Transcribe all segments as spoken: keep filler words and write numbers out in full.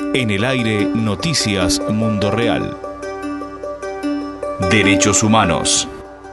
En el aire, Noticias Mundo Real. Derechos humanos.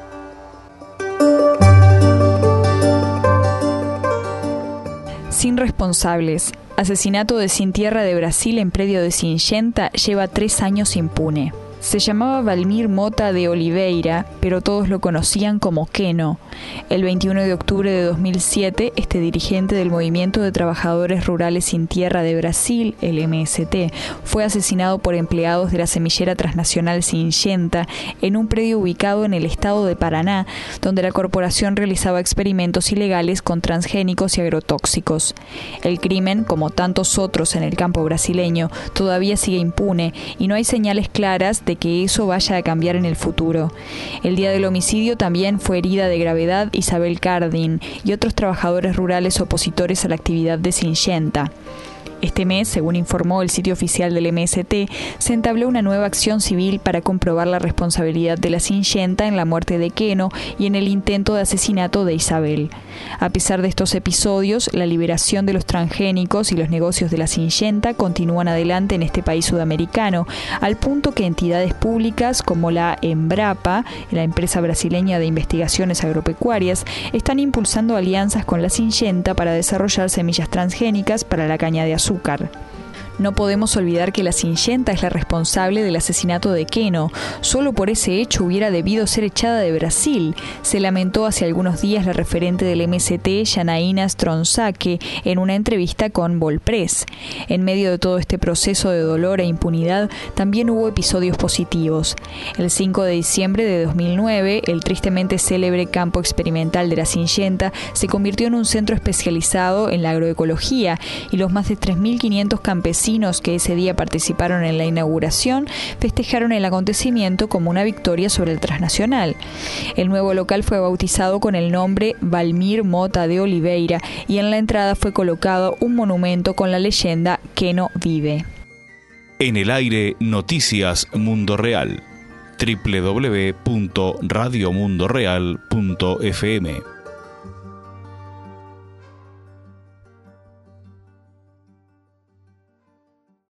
Sin responsables. Asesinato de Sin Tierra de Brasil en predio de Singenta lleva tres años impune. Se llamaba Valmir Mota de Oliveira, pero todos lo conocían como Keno. El veintiuno de octubre de dos mil siete, este dirigente del Movimiento de Trabajadores Rurales Sin Tierra de Brasil, el M S T, fue asesinado por empleados de la semillera transnacional Singenta en un predio ubicado en el estado de Paraná, donde la corporación realizaba experimentos ilegales con transgénicos y agrotóxicos. El crimen, como tantos otros en el campo brasileño, todavía sigue impune y no hay señales claras de que eso vaya a cambiar en el futuro. El día del homicidio también fue herida de gravedad Isabel Cardin y otros trabajadores rurales opositores a la actividad de Singenta. Este mes, según informó el sitio oficial del M S T, se entabló una nueva acción civil para comprobar la responsabilidad de la Singenta en la muerte de Keno y en el intento de asesinato de Isabel. A pesar de estos episodios, la liberación de los transgénicos y los negocios de la Singenta continúan adelante en este país sudamericano, al punto que entidades públicas como la Embrapa, la empresa brasileña de investigaciones agropecuarias, están impulsando alianzas con la Singenta para desarrollar semillas transgénicas para la caña de azúcar. Azúcar. No podemos olvidar que la Singenta es la responsable del asesinato de Keno. Solo por ese hecho hubiera debido ser echada de Brasil, se lamentó hace algunos días la referente del M S T, Janaína Stronzake, en una entrevista con Volpress. En medio de todo este proceso de dolor e impunidad, también hubo episodios positivos. El cinco de diciembre de dos mil nueve, el tristemente célebre campo experimental de la Singenta se convirtió en un centro especializado en la agroecología y los más de tres mil quinientos campesinos que ese día participaron en la inauguración festejaron el acontecimiento como una victoria sobre el transnacional. El nuevo local fue bautizado con el nombre Valmir Mota de Oliveira y en la entrada fue colocado un monumento con la leyenda Keno vive. En el aire, Noticias Mundo Real. doble u doble u doble u punto radio mundo real punto f m